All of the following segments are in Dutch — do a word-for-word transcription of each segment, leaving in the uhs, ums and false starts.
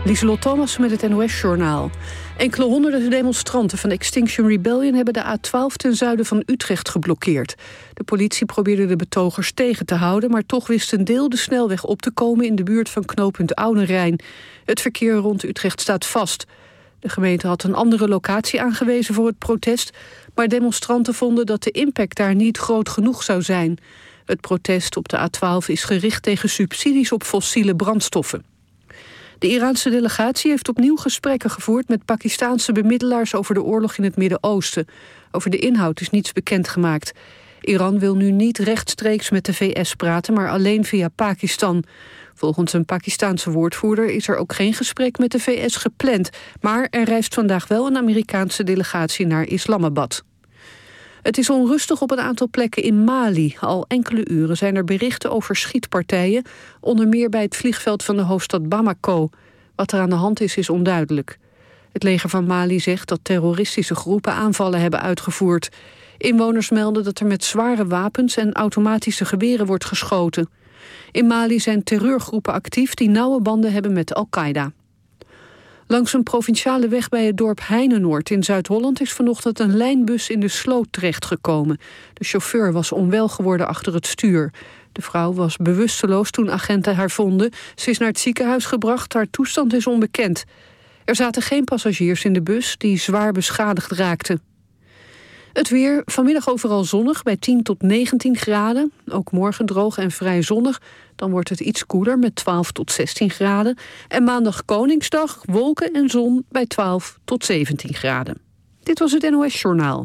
Lieselot Thomas met het N O S-journaal. Enkele honderden demonstranten van Extinction Rebellion hebben de A twaalf ten zuiden van Utrecht geblokkeerd. De politie probeerde de betogers tegen te houden, maar toch wist een deel de snelweg op te komen in de buurt van knooppunt Oudenrijn. Het verkeer rond Utrecht staat vast. De gemeente had een andere locatie aangewezen voor het protest, maar demonstranten vonden dat de impact daar niet groot genoeg zou zijn. Het protest op de A twaalf is gericht tegen subsidies op fossiele brandstoffen. De Iraanse delegatie heeft opnieuw gesprekken gevoerd met Pakistaanse bemiddelaars over de oorlog in het Midden-Oosten. Over de inhoud is niets bekendgemaakt. Iran wil nu niet rechtstreeks met de V S praten, maar alleen via Pakistan. Volgens een Pakistaanse woordvoerder is er ook geen gesprek met de V S gepland, maar er reist vandaag wel een Amerikaanse delegatie naar Islamabad. Het is onrustig op een aantal plekken in Mali. Al enkele uren zijn er berichten over schietpartijen, onder meer bij het vliegveld van de hoofdstad Bamako. Wat er aan de hand is, is onduidelijk. Het leger van Mali zegt dat terroristische groepen aanvallen hebben uitgevoerd. Inwoners melden dat er met zware wapens en automatische geweren wordt geschoten. In Mali zijn terreurgroepen actief die nauwe banden hebben met Al-Qaeda. Langs een provinciale weg bij het dorp Heinenoord in Zuid-Holland is vanochtend een lijnbus in de sloot terechtgekomen. De chauffeur was onwel geworden achter het stuur. De vrouw was bewusteloos toen agenten haar vonden. Ze is naar het ziekenhuis gebracht, haar toestand is onbekend. Er zaten geen passagiers in de bus die zwaar beschadigd raakten. Het weer, vanmiddag overal zonnig bij tien tot negentien graden. Ook morgen droog en vrij zonnig. Dan wordt het iets koeler met twaalf tot zestien graden. En maandag Koningsdag, wolken en zon bij twaalf tot zeventien graden. Dit was het N O S-journaal.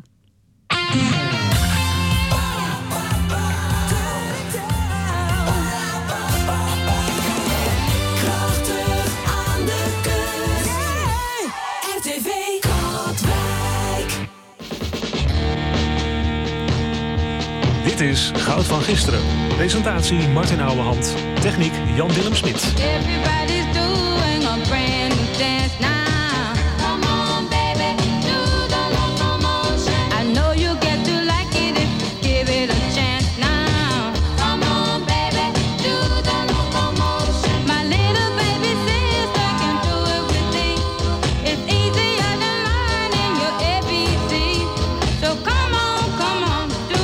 Dit is Goud van Gisteren. Presentatie Martin Ouwehand. Techniek Jan Willem Smit. Everybody's doing a brand new dance now. Come on baby, do the locomotion. I know you get to like it if you give it a chance now. Come on baby, do the locomotion. My little baby sister can do it with me. It's easier than learning your A B C. So come on, come on.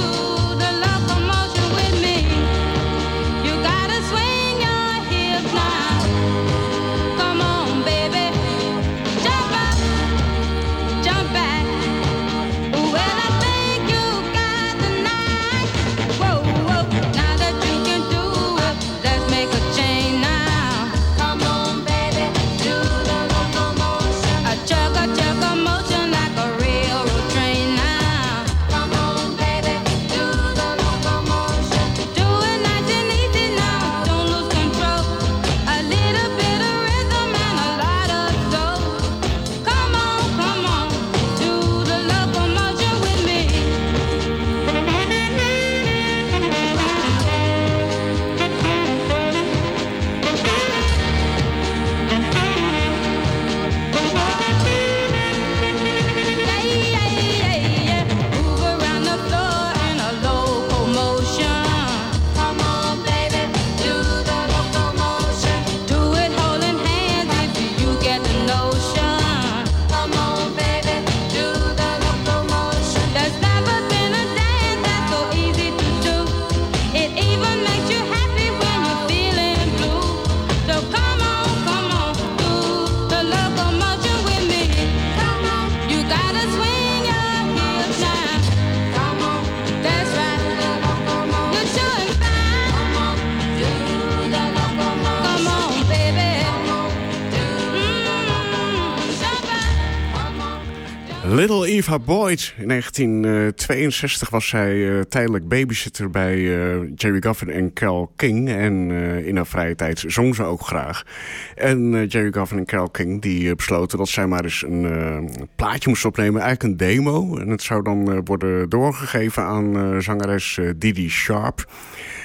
Little Eva Boyd. In negentien tweeënzestig was zij uh, tijdelijk babysitter bij uh, Jerry Goffin en Carole King. En uh, in haar vrije tijd zong ze ook graag. En uh, Jerry Goffin en Carole King die uh, besloten dat zij maar eens een uh, plaatje moest opnemen. Eigenlijk een demo. En het zou dan uh, worden doorgegeven aan uh, zangeres uh, Didi Sharp.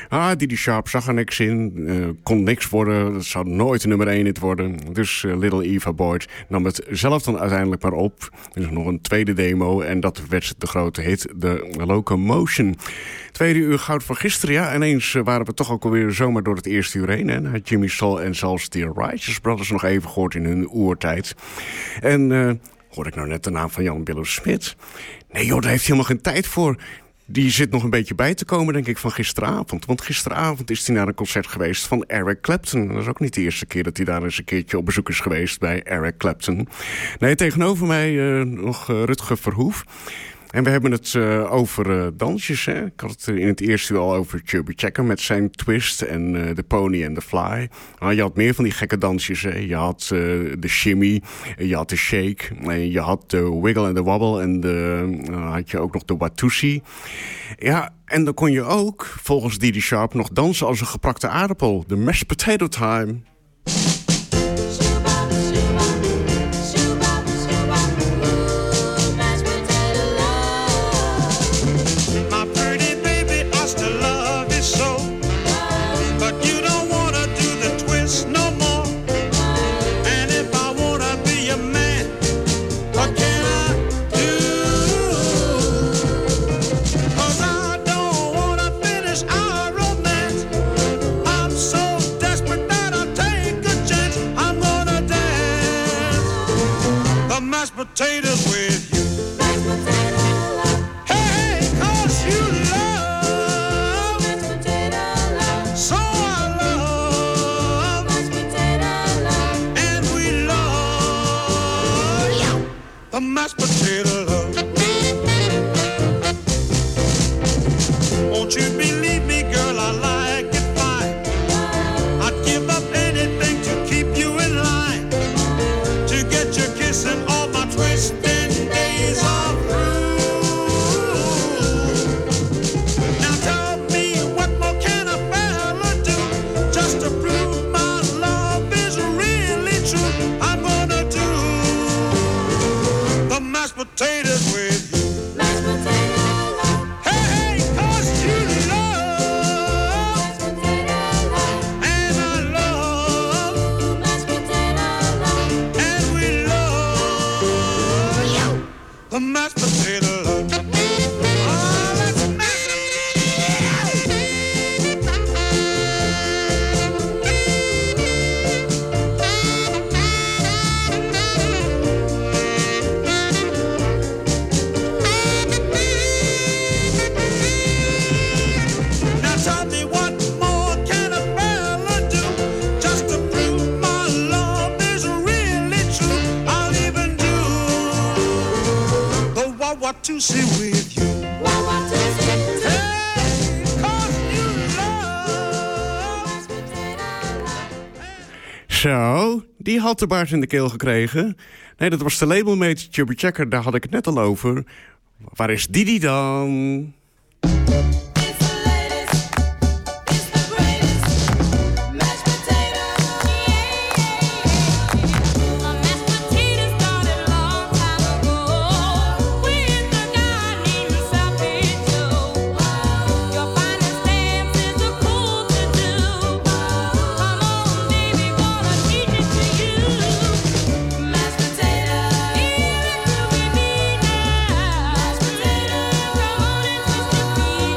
Ah, Didi Sharp zag er niks in, uh, kon niks worden. Dat zou nooit nummer één hit worden. Dus uh, Little Eva Boyd nam het zelf dan uiteindelijk maar op. Er is nog een tweede demo en dat werd de grote hit, de Locomotion. Tweede uur goud van gisteren, ja. Ineens uh, waren we toch ook alweer zomaar door het eerste uur heen. Hè? Had Jimmy Soul en zelfs de Righteous Brothers nog even gehoord in hun oertijd. En uh, hoorde ik nou net de naam van Jan Willem Smit? Nee joh, daar heeft hij helemaal geen tijd voor. Die zit nog een beetje bij te komen, denk ik, van gisteravond. Want gisteravond is hij naar een concert geweest van Eric Clapton. Dat is ook niet de eerste keer dat hij daar eens een keertje op bezoek is geweest bij Eric Clapton. Nee, tegenover mij uh, nog uh, Rutger Verhoef. En we hebben het uh, over uh, dansjes. Hè? Ik had het uh, in het eerste uur al over Chubby Checker met zijn twist en uh, de Pony and the Fly. Uh, je had meer van die gekke dansjes. Hè? Je had uh, de shimmy, je had de shake, en je had de wiggle en de wobble en de, uh, had je ook nog de Watusi. Ja, en dan kon je ook, volgens Didi Sharp, nog dansen als een geprakte aardappel. De mashed potato time. Potatoes with you. Mashed potato love. Hey, cause you love. Mashed potato love. So I love. Mashed potato love. And we love the mashed potato love. Won't you believe me, girl, I like it fine. I'd give up anything to keep you in line. To get your kiss and all twisting days are through. Now tell me, what more can a fella do just to prove my love is really true? I'm gonna do the mashed potatoes with you. Mashed potato love. Hey, hey, cause you love. Mashed potato love. And I love. Mashed potato love. And we love the mashed potato love. Oh, let's mash it. Now tell me, what more can a fella do just to prove my love is really true? I'll even do the Watusi with you. Watusi. Hey, cause you love. Zo, die had de baard in de keel gekregen. Nee, dat was de labelmate Chubby Checker, daar had ik het net al over. Waar is Didi dan? Mashed potato,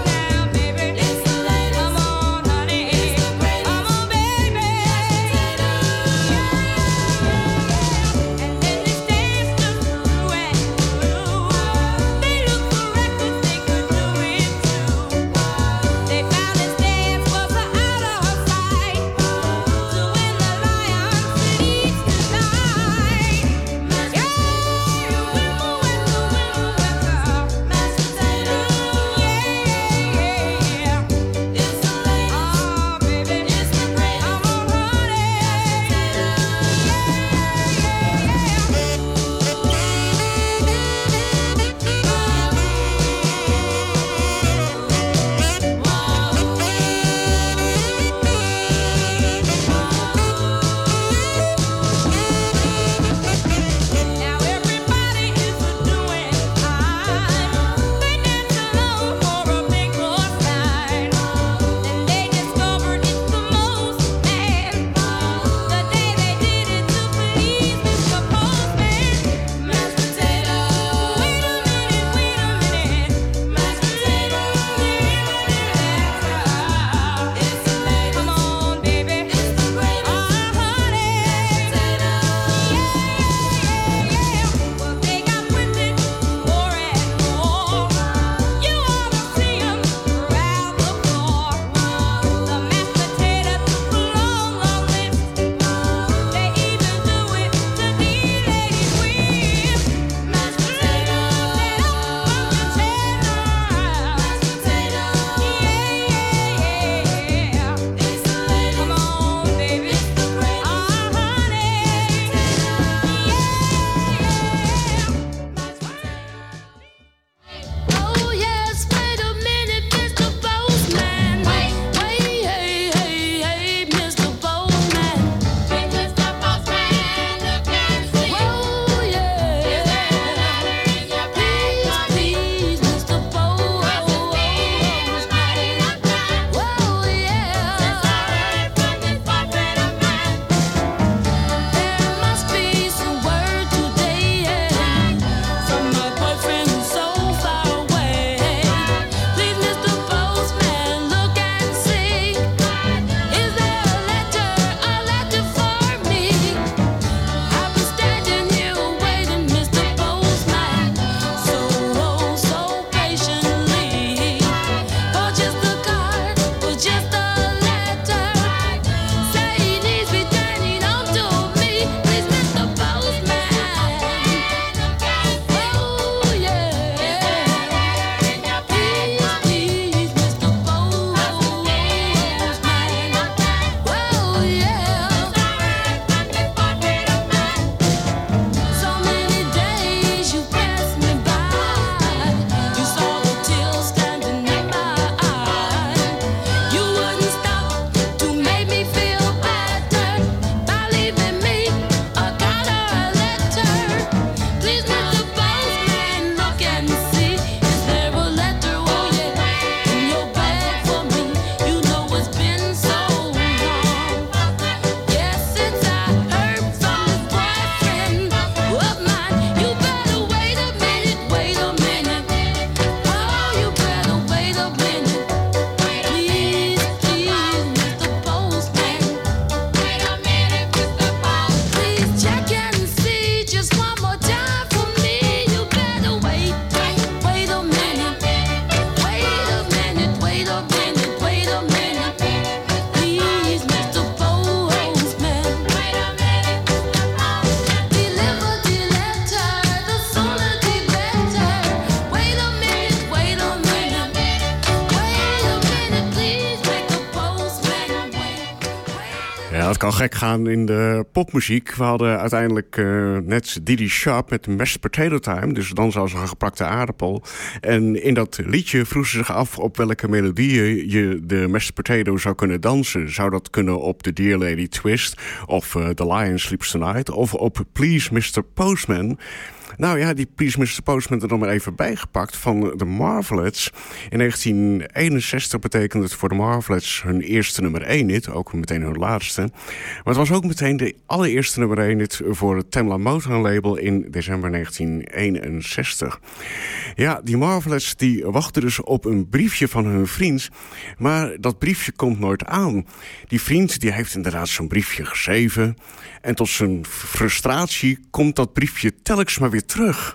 het kan gek gaan in de popmuziek. We hadden uiteindelijk uh, net Didi Sharp met Mashed Potato Time. Dus dan zou ze een gepakte aardappel. En in dat liedje vroeg ze zich af op welke melodieën je de Mashed Potato zou kunnen dansen. Zou dat kunnen op The Dear Lady Twist of uh, The Lion Sleeps Tonight of op Please mister Postman. Nou ja, die Please mister Postman er dan maar even bijgepakt van de Marvelettes. In negentien eenenzestig betekende het voor de Marvelettes hun eerste nummer één hit. Ook meteen hun laatste. Maar het was ook meteen de allereerste nummer één hit voor het Tamla Motown label in december negentien eenenzestig. Ja, die Marvelettes die wachten dus op een briefje van hun vriend. Maar dat briefje komt nooit aan. Die vriend die heeft inderdaad zo'n briefje geschreven. En tot zijn frustratie komt dat briefje telkens maar weer terug.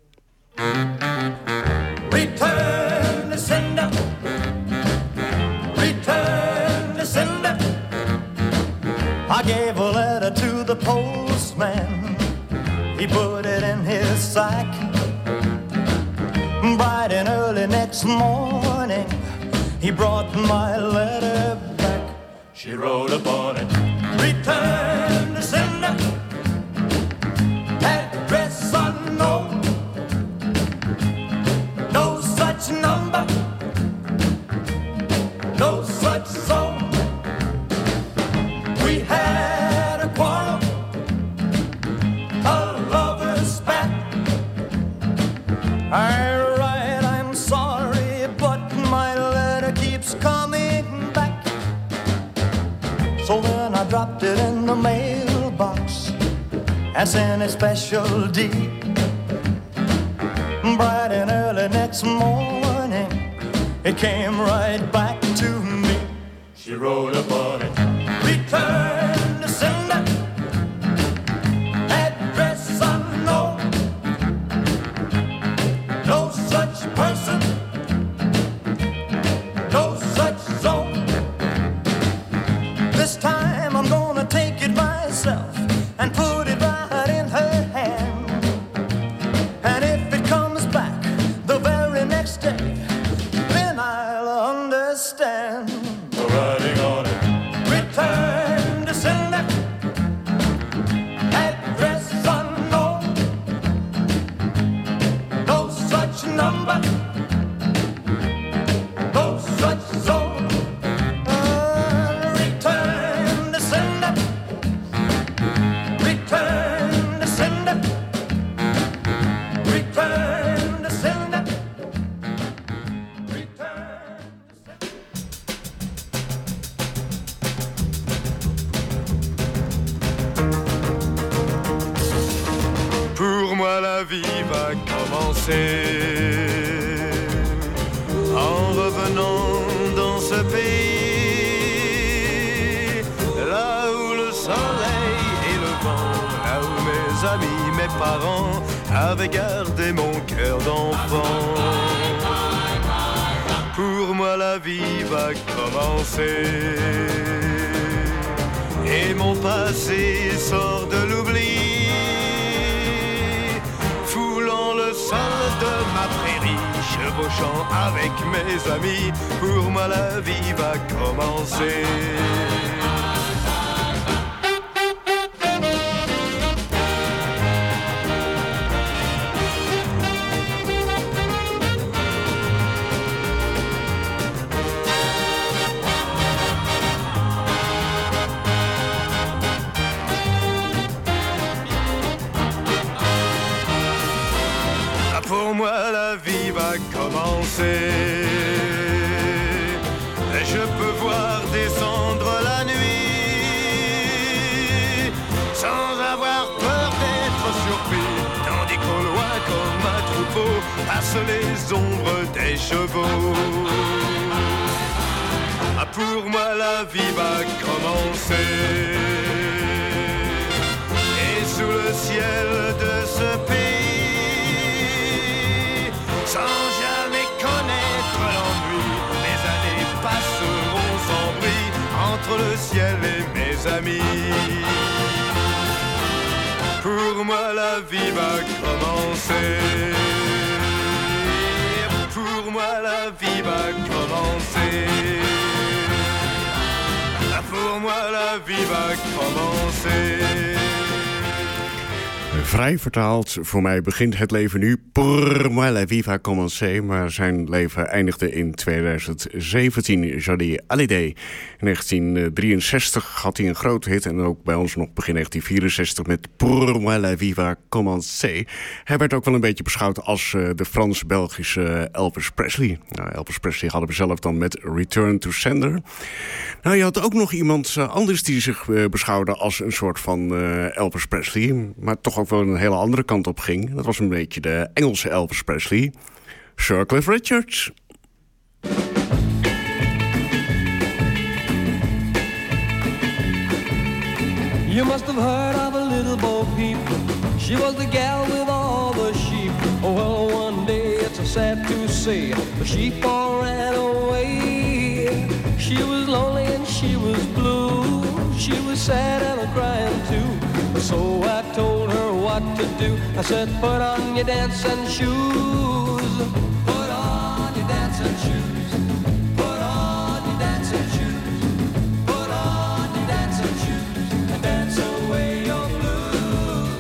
Return the sender. Return the sender. I gave a letter to the postman. He put it in his sack. Bright and early next morning, he brought my letter back. She wrote upon it, return the sender. Address unknown. No such number. No such zone. We had a quarrel, a lover's spat. I write, I'm sorry, but my letter keeps coming back. So then I dropped it in the mailbox and sent a special deed. Bright and early next morning, it came right back to me. She wrote upon it, return the sender. Address unknown. No such person. No such zone. This time I'm gonna take it myself and put it right in her hand. And if it comes back the very next day, then I'll understand. Writing on it, return the sender. Address unknown. No such number. No such zone. Uh, return the sender. Return the sender. Return the sender. Return. Pour moi la vie va commencer en revenant dans ce pays, là où le soleil et le vent, là où mes amis, mes parents avaient gardé mon cœur d'enfant. Pour moi la vie va commencer et mon passé sort de l'oubli. Foulant le sol de ma prairie, chevauchant avec mes amis, pour moi la vie va commencer. Pour moi la vie va commencer. Je peux voir descendre la nuit sans avoir peur d'être surpris, tandis qu'au loin comme un troupeau passent les ombres des chevaux. Ah, pour moi la vie va commencer. Et sous le ciel de ce pays, sans jamais connaître l'ennui, mes années passeront sans bruit entre le ciel et mes amis. Pour moi la vie va commencer. Pour moi la vie va commencer. Pour moi la vie va commencer. Vrij vertaald, voor mij begint het leven nu. Pour moi la vie va commencer. Maar zijn leven eindigde in tweeduizend zeventien. Johnny Hallyday. In negentien drieënzestig had hij een grote hit. En ook bij ons nog begin negentien vierenzestig met Pour moi la vie va commencer. Hij werd ook wel een beetje beschouwd als uh, de Frans-Belgische Elvis Presley. Nou, Elvis Presley hadden we zelf dan met Return to Sender. Nou, je had ook nog iemand uh, anders die zich uh, beschouwde als een soort van uh, Elvis Presley. Maar toch ook wel een hele andere kant op ging. Dat was een beetje de Engelse Elvis Presley. Sir Cliff Richards. You must have heard of a little Bo Peep. She was the gal with all the sheep. Oh, well, one day it's sad to say the sheep all ran away. She was lonely and she was blue. She was sad and a crying too. So I told her what to do. I said, put on your dancing shoes. Put on your dancing shoes. Put on your dancing shoes. Put on your dancing shoes. And dance away your blues.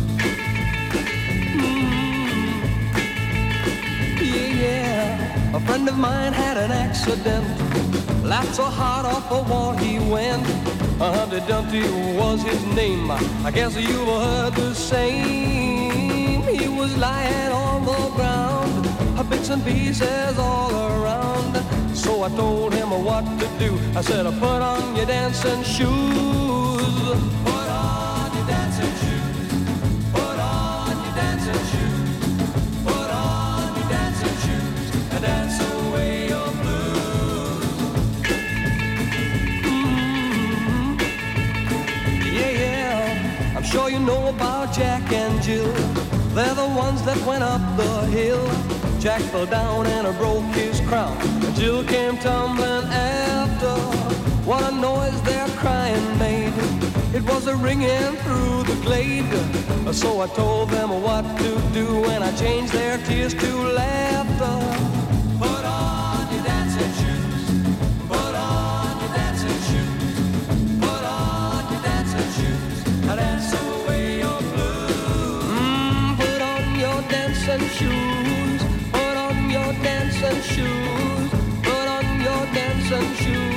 Mm. Yeah, yeah. A friend of mine had an accident. Laughed so hard off the wall he went. Humpty Dumpty was his name. I guess you've heard the same. He was lying on the ground, bits and pieces all around. So I told him what to do. I said, put on your dancing shoes. Put on your dancing shoes. Put on your dancing shoes. Put on your dancing shoes. And dance away your blues. Mm-hmm. Yeah, yeah. I'm sure you know about Jack and Jill. They're the ones that went up the hill. Jack fell down and broke his crown. And Jill came tumbling after. What a noise their crying made. It was a ringing through the glade. So I told them what to do, and I changed their tears to laughter. Put on your dancing shoes. Put on your dancing shoes. Put on your dancing shoes. And dance away your blues. Mm, put on your dancing shoes. Put on your dancing shoes. Put on your dancing shoes.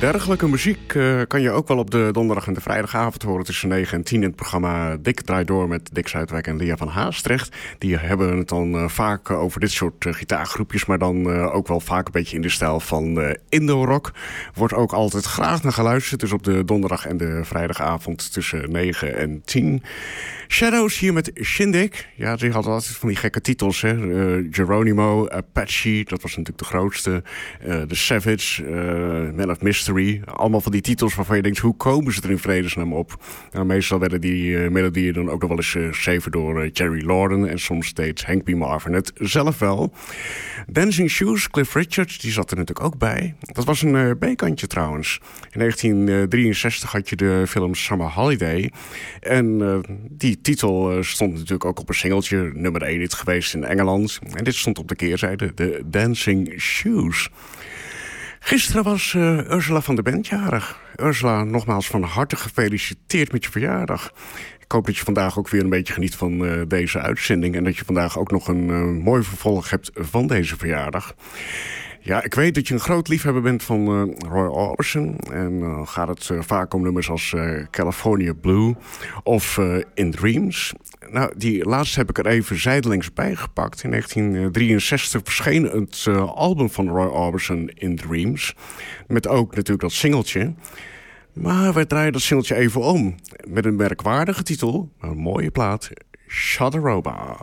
Dergelijke muziek uh, kan je ook wel op de donderdag en de vrijdagavond horen tussen negen en tien in het programma Dik Draait Door met Dick Zuidwijk en Lia van Haastrecht. Die hebben het dan uh, vaak uh, over dit soort uh, gitaargroepjes, maar dan uh, ook wel vaak een beetje in de stijl van uh, Indo-rock. Wordt ook altijd graag naar geluisterd, dus op de donderdag en de vrijdagavond tussen negen en tien. Shadows hier met Shindig. Ja, die hadden altijd van die gekke titels, hè. Uh, Geronimo, Apache, dat was natuurlijk de grootste. Uh, The Savage, uh, Man of Mystery. Allemaal van die titels waarvan je denkt, hoe komen ze er in vredesnaam op? Nou, meestal werden die uh, melodieën dan ook nog wel eens uh, geschreven door uh, Jerry Lorden. En soms deed Hank B. Marvin het zelf wel. Dancing Shoes, Cliff Richard, die zat er natuurlijk ook bij. Dat was een uh, B-kantje trouwens. In negentien drieënzestig had je de film Summer Holiday. En uh, die titel uh, stond natuurlijk ook op een singeltje. Nummer één hit geweest in Engeland. En dit stond op de keerzijde, de Dancing Shoes. Gisteren was uh, Ursula van der Bent jarig. Ursula, nogmaals van harte gefeliciteerd met je verjaardag. Ik hoop dat je vandaag ook weer een beetje geniet van uh, deze uitzending. En dat je vandaag ook nog een uh, mooi vervolg hebt van deze verjaardag. Ja, ik weet dat je een groot liefhebber bent van uh, Roy Orbison. En uh, gaat het uh, vaak om nummers als uh, California Blue of uh, In Dreams. Nou, die laatste heb ik er even zijdelings bijgepakt. In negentien drieënzestig verscheen het uh, album van Roy Orbison, In Dreams. Met ook natuurlijk dat singeltje. Maar wij draaien dat singeltje even om. Met een merkwaardige titel, een mooie plaat, Shadaroba.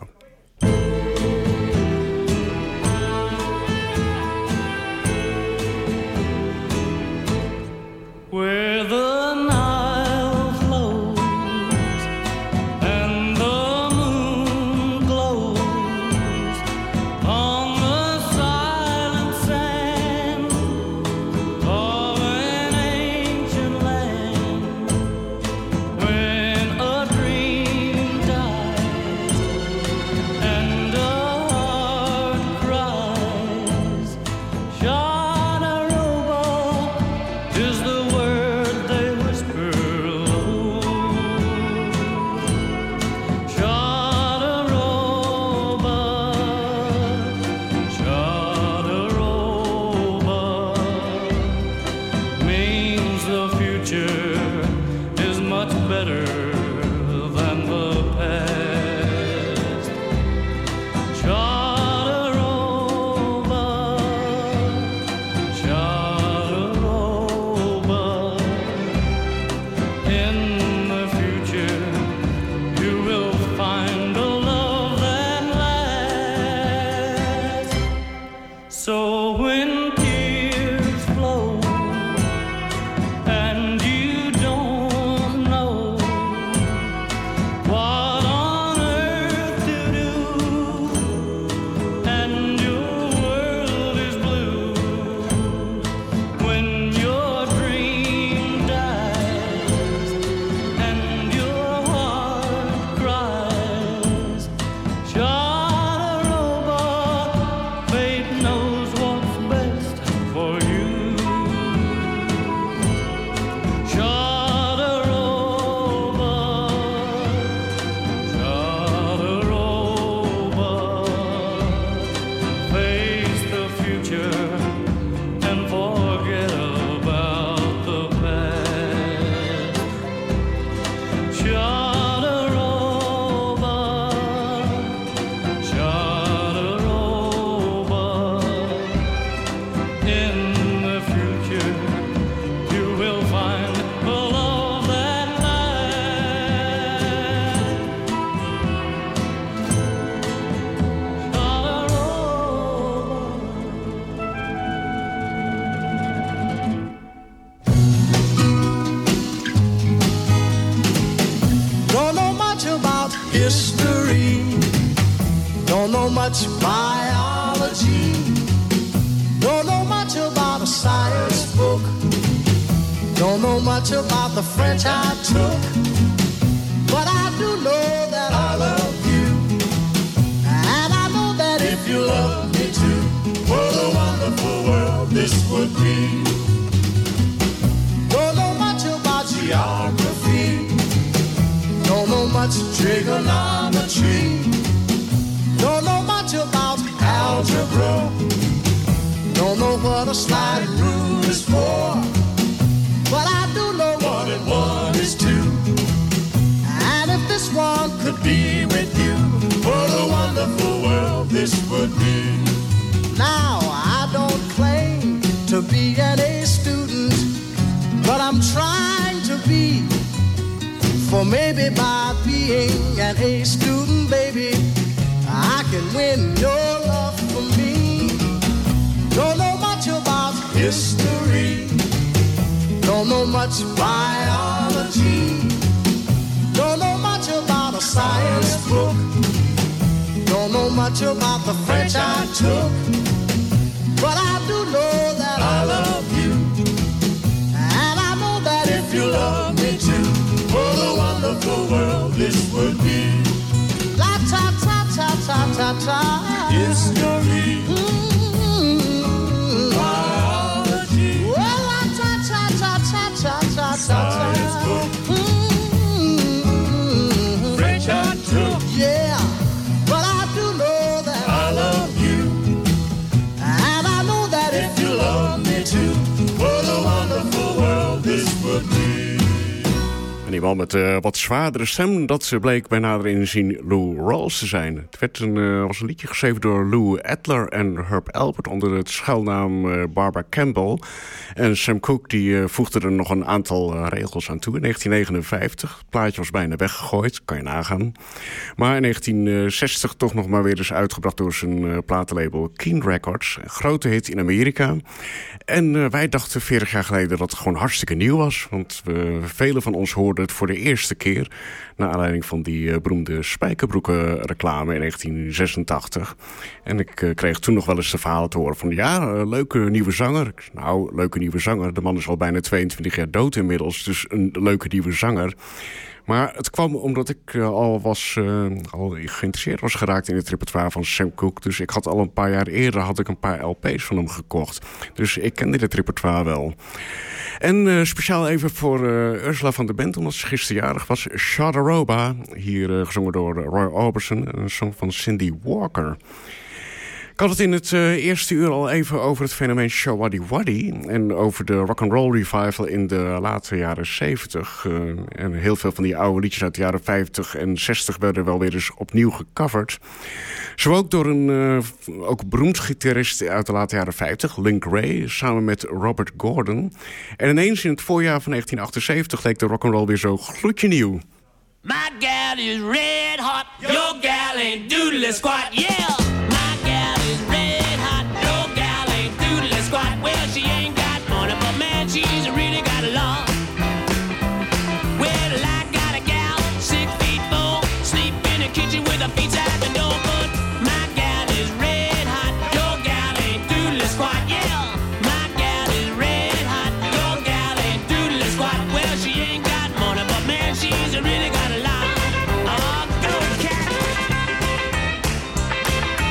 Where the Nile flows and the moon glows on the silent sand of an ancient land, when a dream dies and a heart cries, Shadaroba is the much biology, don't know much about a science book, don't know much about the French I took, but I do know that I love you, and I know that if you love me too, what a wonderful world this would be. Don't know much about geography, don't know much trigonometry, don't know much about algebra, don't know what a sliding rule is for, this would be. Now, I don't claim to be an A student, but I'm trying to be. For maybe by being an A student, baby, I can win your love for me. Don't know much about history, don't know much biology, don't know much about a science book, don't know much about the French I took, but I do know that I love you, and I know that if you love me too, what a wonderful world this would be. La ta ta ta ta ta ta. History. Mm-hmm. Biology. Well, la ta ta ta ta ta ta ta. Science book. Mm-hmm. French I took. Yeah, but I do know that I love you, and I know that if you love me too, what a wonderful world this would be. En die man met uh, wat zwaardere stem, dat bleek bij nader inzien Lou Rawls te zijn. Het werd een, uh, was een liedje geschreven door Lou Adler en Herb Alpert onder het schuilnaam uh, Barbara Campbell. En Sam Cooke die, uh, voegde er nog een aantal uh, regels aan toe in negentien negenenvijftig. Het plaatje was bijna weggegooid, kan je nagaan. Maar in negentien zestig toch nog maar weer eens uitgebracht door zijn uh, platenlabel Keen Records. Een grote hit in Amerika. En uh, wij dachten veertig jaar geleden dat het gewoon hartstikke nieuw was. Want we, velen van ons hoorden het voor de eerste keer naar aanleiding van die uh, beroemde spijkerbroeken reclame in negentien zesentachtig. En ik uh, kreeg toen nog wel eens de verhalen te horen van ja, uh, leuke nieuwe zanger. Nou, leuke nieuwe zanger. De man is al bijna tweeëntwintig jaar dood inmiddels, dus een leuke nieuwe zanger. Maar het kwam omdat ik uh, al, was, uh, al geïnteresseerd was geraakt in het repertoire van Sam Cooke. Dus ik had al een paar jaar eerder had ik een paar L P's van hem gekocht. Dus ik kende dit repertoire wel. En uh, speciaal even voor uh, Ursula van der Bent, omdat ze gisterjarig was. Shadaroba, hier uh, gezongen door Roy Orbison. Een song van Cindy Walker. Ik had het in het uh, eerste uur al even over het fenomeen Showaddy Waddy. En over de rock'n'roll revival in de late jaren zeventig. Uh, en heel veel van die oude liedjes uit de jaren vijftig en zestig werden wel weer eens opnieuw gecoverd. Zo ook door een uh, ook beroemd gitarist uit de late jaren vijftig, Link Wray, samen met Robert Gordon. En ineens in het voorjaar van negentien achtenzeventig leek de rock'n'roll weer zo gloedje nieuw. My gal is red hot, your gal ain't doodly squat, yeah! My gal is red hot, your gal ain't doodly squat. Well, she ain't got money, but man, she's really got a lot. Well, I got a gal, six feet four, sleep in the kitchen with her feet out the door. But my gal is red hot, your gal ain't doodly squat, yeah! My gal is red hot, your gal ain't doodly squat. Well, she ain't got money, but man, she's really got a lot. Oh, go cat!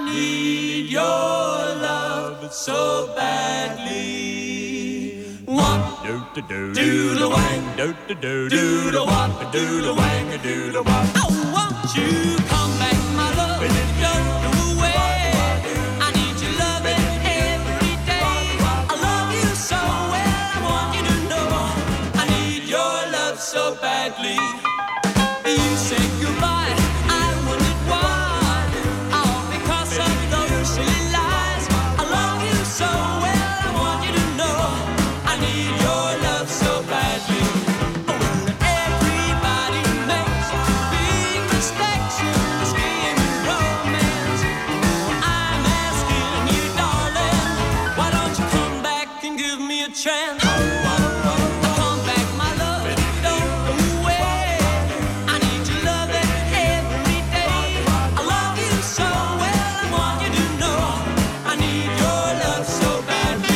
need your love so badly. What? Do the wang, do the do do the what, do the wang, do the what. Oh, won't you come back, my love? Don't go away. I need your loving every day. I love you so well. I want you to know I need your love so badly. You say goodbye. I wondered why. All because of those silly lies. I love you so well. I want you to know I need your love so badly. Oh, everybody makes big mistakes in this game of romance. I'm asking you, darling, why don't you come back and give me a chance? Come back, my love, don't go away. I need your loving every day. I love you so well, I want you to know I need your love so badly.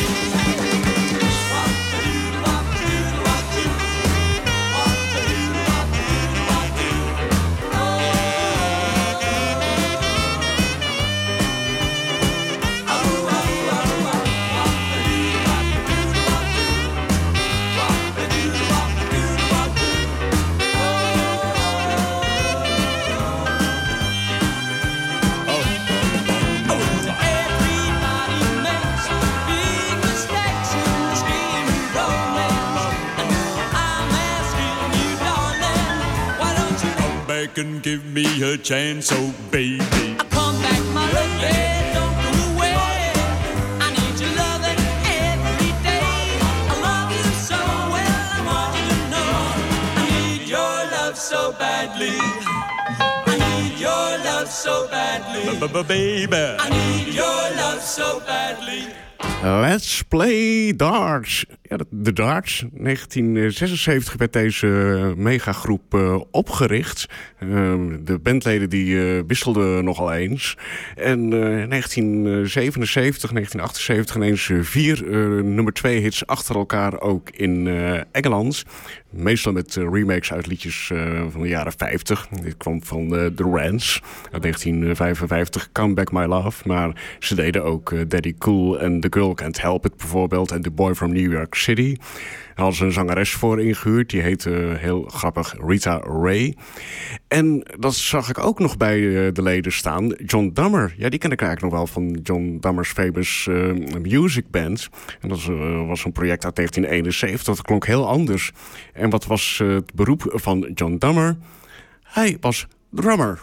Everybody makes big mistakes in this game of romance. And now I'm asking you, darling, why don't you come back and give me a chance, oh baby? Come back, my love, yeah, don't go away. I need your loving every day. I love you so well, I want you to know I need your love so badly. I need your love so badly. Baby, I need your love so badly. Let's play darts. Ja, de darts. negentien zesenzeventig werd deze megagroep uh, opgericht. Uh, de bandleden die uh, wisselden nogal eens. En uh, in negentien zevenenzeventig, negentien achtenzeventig ineens vier uh, nummer twee hits achter elkaar ook in uh, Engeland. Meestal met uh, remakes uit liedjes uh, van de jaren vijftig. Dit kwam van uh, The Rants uit negentien vijfenvijftig, Come Back My Love. Maar ze deden ook uh, Daddy Cool en The Girl Can't Help It bijvoorbeeld. En The Boy from New York City. Daar hadden ze een zangeres voor ingehuurd. Die heette uh, heel grappig Rita Ray. En dat zag ik ook nog bij uh, de leden staan. John Dummer. Ja, die ken ik eigenlijk nog wel van John Dummer's Famous uh, Music Band. En dat uh, was een project uit negentien eenenzeventig. Dat klonk heel anders. En wat was uh, het beroep van John Dummer? Hij was drummer.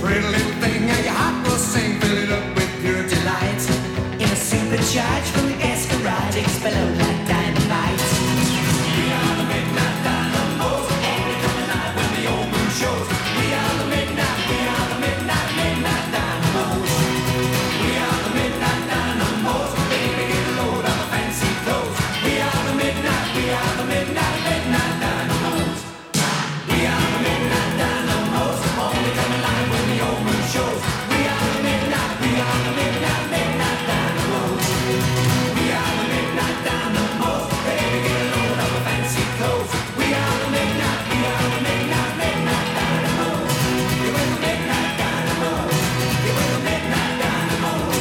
Pretty little thing, and your heart will sing. Fill it up with pure delight. In a supercharged from the gas garage, explode like dynamite. We are the midnight dynamos, and we come alive when the old moon shows. We are the midnight, we are the midnight, midnight dynamos. We are the midnight dynamos, baby get a load of the fancy clothes. We are the midnight, we are the midnight, midnight dynamos. We are the midnight dynamos, only come alive when the old moon shows. We are the midnight, we are the midnight, midnight dynamos. We are the midnight dynamos, baby get a load of the fancy clothes. We are the midnight, we are the midnight, midnight dynamos. You were the midnight dynamos. You were the midnight dynamos.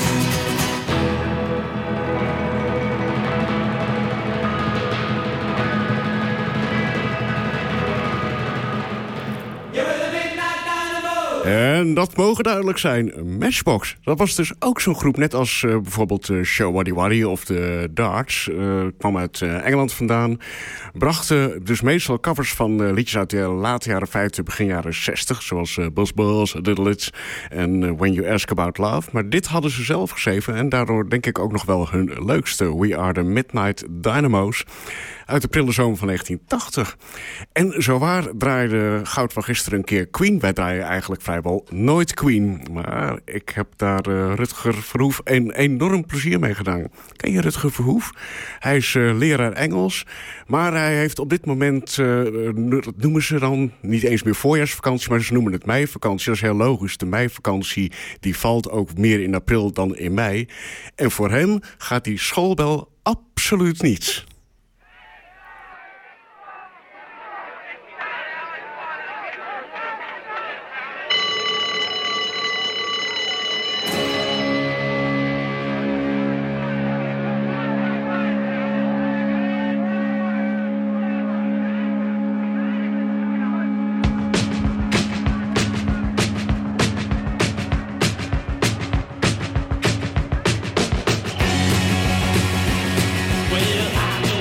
You were the midnight dynamos. En dat mogen duidelijk zijn. Matchbox. Dat was dus ook zo'n groep. Net als uh, bijvoorbeeld uh, Show Waddy Waddy of de Darts. Uh, kwam uit uh, Engeland vandaan. Brachten dus meestal covers van uh, liedjes uit de late jaren vijftig, begin jaren zestig. Zoals uh, Buzz Buzz, Little It's en uh, When You Ask About Love. Maar dit hadden ze zelf geschreven. En daardoor denk ik ook nog wel hun leukste. We Are The Midnight Dynamos. Uit de prille zomer van negentien tachtig. En zowaar draaide Goud van Gisteren een keer Queen. Wij draaien eigenlijk vrijwel nooit Queen. Maar ik heb daar uh, Rutger Verhoef een enorm plezier mee gedaan. Ken je Rutger Verhoef? Hij is uh, leraar Engels. Maar hij heeft op dit moment, uh, dat noemen ze dan niet eens meer voorjaarsvakantie, maar ze noemen het meivakantie. Dat is heel logisch. De meivakantie die valt ook meer in april dan in mei. En voor hem gaat die schoolbel absoluut niet. Well, I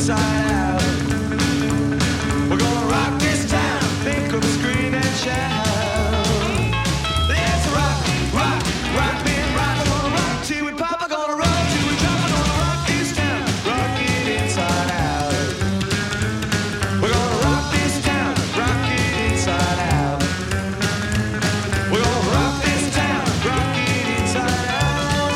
inside out. We're gonna rock this town, think of screen and shout. Let's rock, rock, rock me, rock. We're gonna rock till we pop, we're gonna rock till we drop. We're gonna rock this town, rock it inside out. We're gonna rock this town, rock it inside out. We're gonna rock this town, rock it inside out.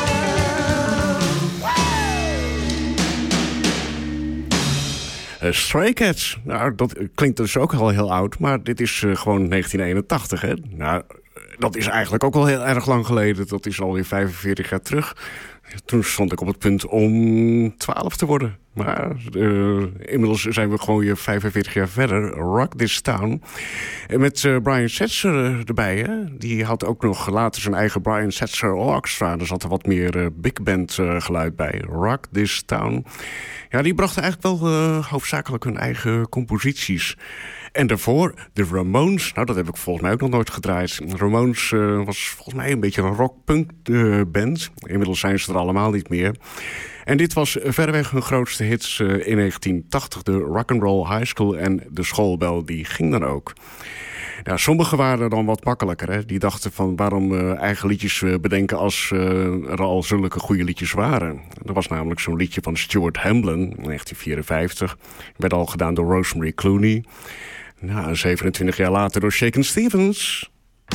Uh, Stray Cats, nou, dat klinkt dus ook al heel oud, maar dit is uh, gewoon negentien eenentachtig, hè? Nou, dat is eigenlijk ook al heel erg lang geleden. Dat is alweer vijfenveertig jaar terug. Toen stond ik op het punt om twaalf te worden. Maar uh, inmiddels zijn we gewoon weer vijfenveertig jaar verder. Rock This Town. En met uh, Brian Setzer uh, erbij. Hè? Die had ook nog later zijn eigen Brian Setzer Orchestra. Er zat er wat meer uh, big band uh, geluid bij. Rock This Town. Ja, die brachten eigenlijk wel uh, hoofdzakelijk hun eigen composities. En daarvoor de Ramones. Nou, dat heb ik volgens mij ook nog nooit gedraaid. Ramones uh, was volgens mij een beetje een rock-punk uh, band. Inmiddels zijn ze er allemaal niet meer. En dit was verreweg hun grootste hits uh, in negentien tachtig. De Rock'n'Roll High School en de schoolbel, die ging dan ook. Ja, sommigen waren dan wat makkelijker. Hè? Die dachten van waarom uh, eigen liedjes uh, bedenken als uh, er al zulke goede liedjes waren. Er was namelijk zo'n liedje van Stuart Hamblen in negentien vierenvijftig. Werd al gedaan door Rosemary Clooney. Nou, zevenentwintig jaar later door Shakin' Stevens.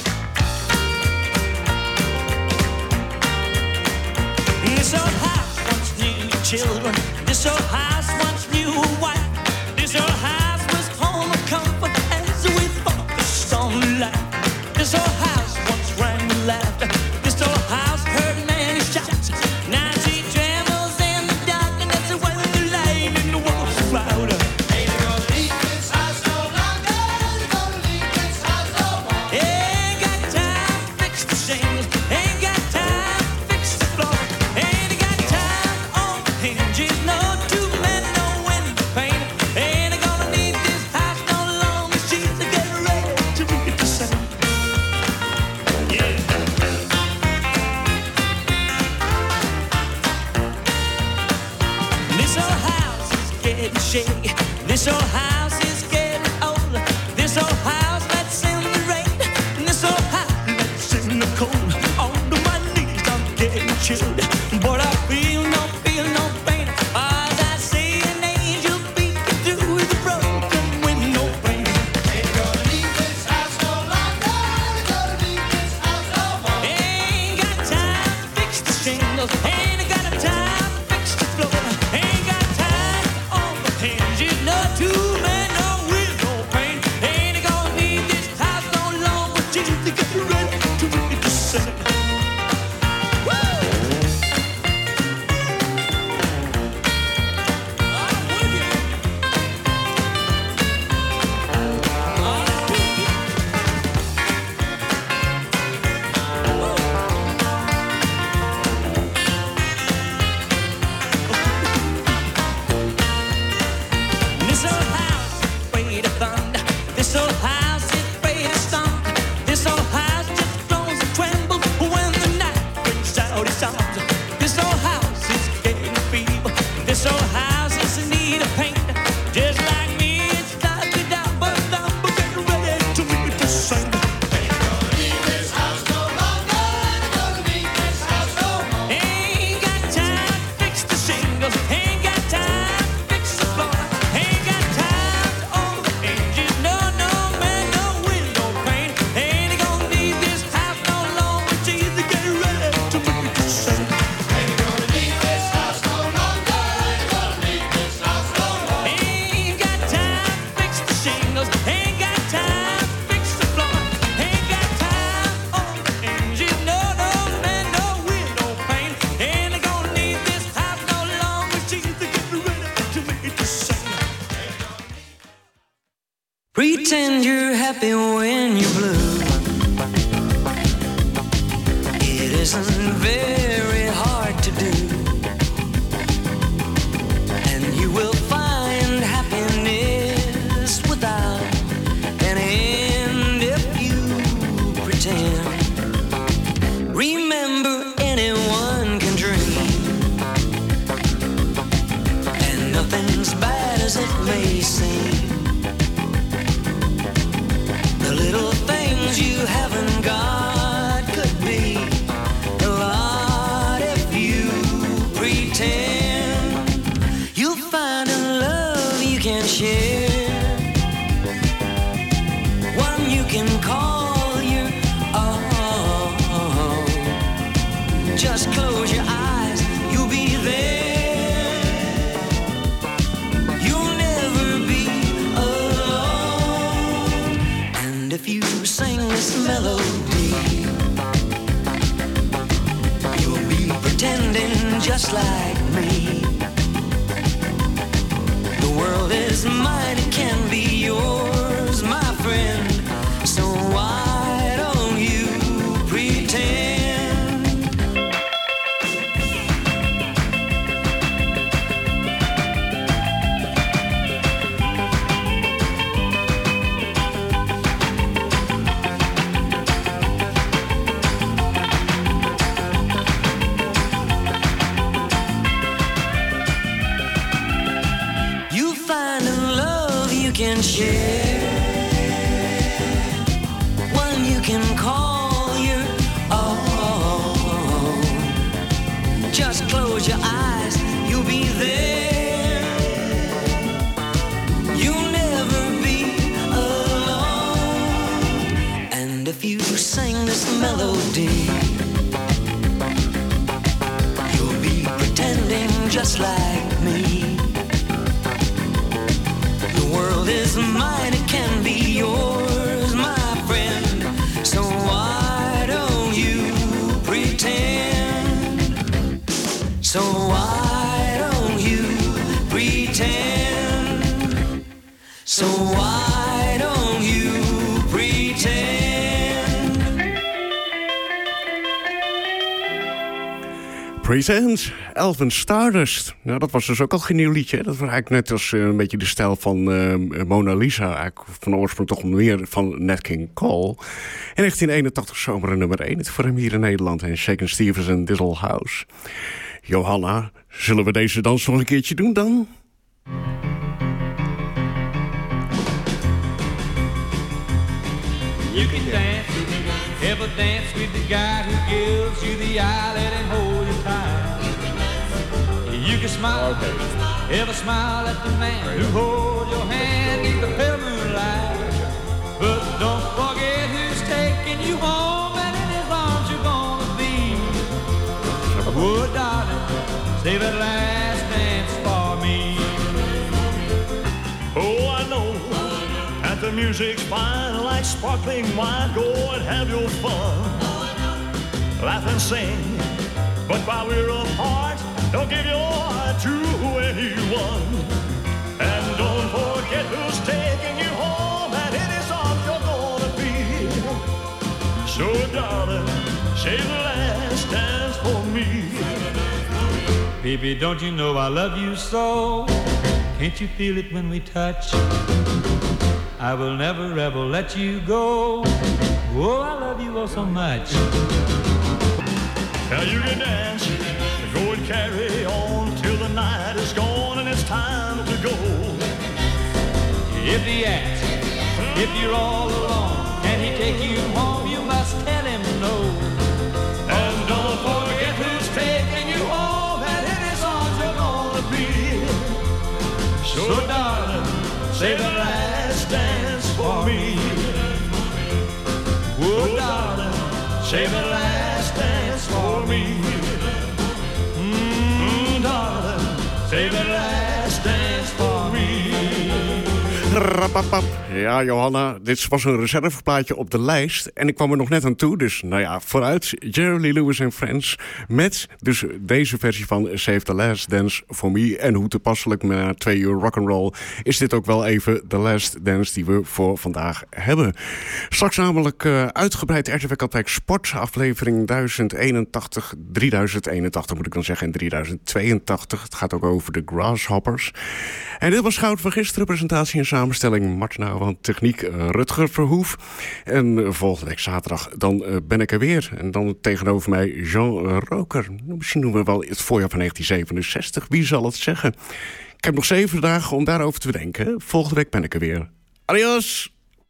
This old house once knew children. This old house once knew a wife. This old house was home of comfort as we focused on life. This old house once rang with laughter. This old house heard many shouts. Now she trembles in the darkness when the light in the walls is louder. Ain't gonna leave this house no longer. Ain't gonna leave this house no more. Ain't got time to fix the shingles. Ain't got time to fix the floor. Ain't got time on the hinges. No two men, no window pane. Ain't gonna need this house no longer. She's getting ready to read the sun. Yeah. This old house is getting shaky. This old house is getting old. This old house lets in the rain. And this old house lets in the cold. Under my knees I'm getting chilled. But I feel no, feel no pain. As I see an angel peeking through the broken window pane. Ain't gonna leave this house no longer. Ain't gonna leave this house no more. Ain't got time to fix the shingles. Ain't got time to fix the floor. Ain't got time on the hinges. No two men, no window pane. Ain't gonna need this house no longer. Just to get ready to read the sun. Woo! I'm with you. This old house is afraid of thunder. This old house is afraid of storm. This old house just groans and trembles when the night brings out its arms. This old house is getting feeble. This old house is in need of paint. Just like me, it's started down, but I'm getting ready to read the sun. Ain't gonna leave this house no longer. Ain't gonna leave this house no more. Ain't got time to fix the shingles. Ain't got time to fix the floor. Ain't got time on the hinges. No, no man, no window pane. Ain't gonna need this house no longer. She's getting ready to read the sun. Ain't gonna leave this house no longer. Ain't gonna leave this house no more. Ain't got time to fix the shingles. Ain't got time to fix the floor. Ain't got time on the hinges. No, no man, no window pane. Ain't gonna need this house no longer. She's getting ready to read the sun. Pretend you're happy when you're blue. It isn't very hard to do. And you will find happiness without an end if you pretend. Remember, anyone can dream. And nothing's bad may seem. The little things you haven't got could be a lot if you pretend. You'll find a love you can share, one you can call your own. Just close your eyes, you'll be there. You'll never be alone. And if you sing this melody, you'll be pretending just like me. The world is mine, it can be yours, my friend. So why don't you pretend? You find a love you can share, one you can call your own. Just close your eyes, you'll be there. You'll never be alone. And if you sing this melody, you'll be pretending just like me. The world is mine, it can be yours, my friend. So why don't you pretend? So why don't you pretend? So why don't you pretend? Presents, Elven Stardust. Nou, dat was dus ook al geen nieuw liedje. Dat was eigenlijk net als uh, een beetje de stijl van uh, Mona Lisa. Eigenlijk van oorsprong toch meer van Nat King Cole. In negentien eenentachtig zomer nummer één. Het voor hem hier in Nederland. En Shakin' Stevens en This Old House. Johanna, zullen we deze dans nog een keertje doen dan? You can dance, ever dance with the guy who gives you the eye, let him hold you tight. You can smile, ever smile at the man who holds your hand in the pale moonlight. But don't forget who's taking you home, and in his arms you're gonna be. Oh, darling, save that last dance for me. Oh, I know that the music's fine, like sparkling wine. Go and have your fun, laugh and sing. But while we're apart, don't give your heart to anyone. And don't forget who's taking you home, and in his arms you're gonna be. So darling, save the last dance for me. Baby, don't you know I love you so? Can't you feel it when we touch? I will never ever let you go. Oh, I love you oh so much. Now you can dance, go and carry on till the night is gone and it's time to go. If he asks, if you're all alone, can he take you home? You must tell him no. And don't forget who's taking you home, and in his arms you're gonna be. So darling, save the last dance for me. Oh darling, save the last dance for me. Mm, darling, save the last dance for me. Rapapap. Ja, Johanna, dit was een reserveplaatje op de lijst. En ik kwam er nog net aan toe, dus nou ja, vooruit. Jerry Lee Lewis en Friends met dus deze versie van Save the Last Dance for Me. En hoe toepasselijk na twee uur rock'n'roll is dit ook wel even de last dance die we voor vandaag hebben. Straks namelijk uh, uitgebreid R T V Katwijk Sport, aflevering duizend eenentachtig, drieduizend eenentachtig moet ik dan zeggen, en drieduizend tweeëntachtig. Het gaat ook over de Grasshoppers. En dit was Goud van gisteren, presentatie en samenstelling Martin Ouwehand, techniek uh, Rutger Verhoef. En uh, volgende week zaterdag dan uh, ben ik er weer. En dan tegenover mij Jean Roker. Misschien doen we wel het voorjaar van negentien zevenenzestig. Wie zal het zeggen? Ik heb nog zeven dagen om daarover te bedenken. Volgende week ben ik er weer. Adios!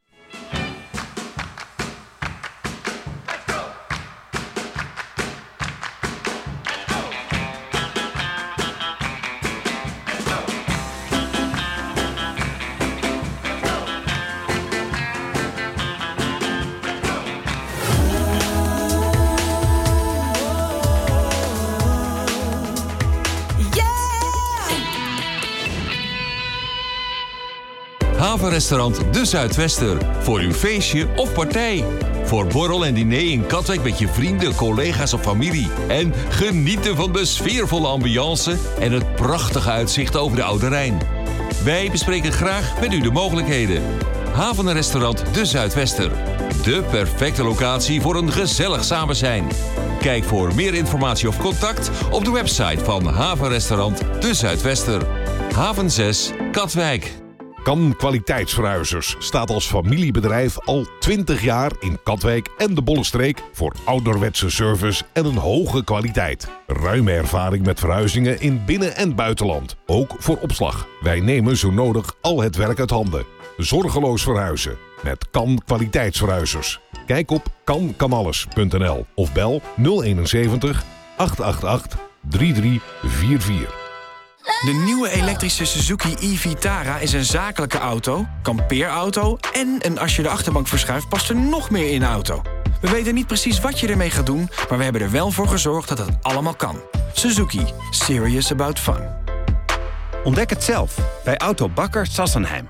Havenrestaurant De Zuidwester. Voor uw feestje of partij. Voor borrel en diner in Katwijk met je vrienden, collega's of familie. En genieten van de sfeervolle ambiance en het prachtige uitzicht over de Oude Rijn. Wij bespreken graag met u de mogelijkheden. Havenrestaurant De Zuidwester. De perfecte locatie voor een gezellig samen zijn. Kijk voor meer informatie of contact op de website van Havenrestaurant De Zuidwester. Haven zes, Katwijk. Kan Kwaliteitsverhuizers staat als familiebedrijf al twintig jaar in Katwijk en de Bollenstreek voor ouderwetse service en een hoge kwaliteit. Ruime ervaring met verhuizingen in binnen- en buitenland. Ook voor opslag. Wij nemen zo nodig al het werk uit handen. Zorgeloos verhuizen met Kan Kwaliteitsverhuizers. Kijk op kan kan alles punt n l of bel nul eenenzeventig, acht acht acht, drie drie vier vier. De nieuwe elektrische Suzuki e-Vitara is een zakelijke auto, kampeerauto en een als je de achterbank verschuift past er nog meer in de auto. We weten niet precies wat je ermee gaat doen, maar we hebben er wel voor gezorgd dat het allemaal kan. Suzuki. Serious about fun. Ontdek het zelf bij Autobakker Sassenheim.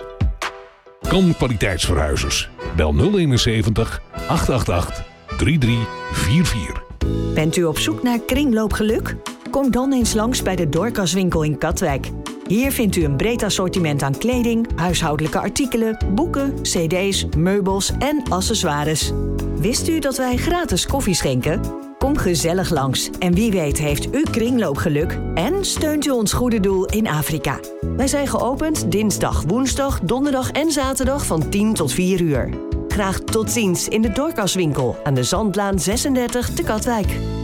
Kan Kwaliteitsverhuizers. Bel nul eenenzeventig, acht acht acht, drie drie vier vier. Bent u op zoek naar kringloopgeluk? Kom dan eens langs bij de Dorcaswinkel in Katwijk. Hier vindt u een breed assortiment aan kleding, huishoudelijke artikelen, boeken, cd's, meubels en accessoires. Wist u dat wij gratis koffie schenken? Kom gezellig langs en wie weet heeft u kringloopgeluk en steunt u ons goede doel in Afrika. Wij zijn geopend dinsdag, woensdag, donderdag en zaterdag van tien tot vier uur. Graag tot ziens in de Dorcaswinkel aan de Zandlaan zesendertig te Katwijk.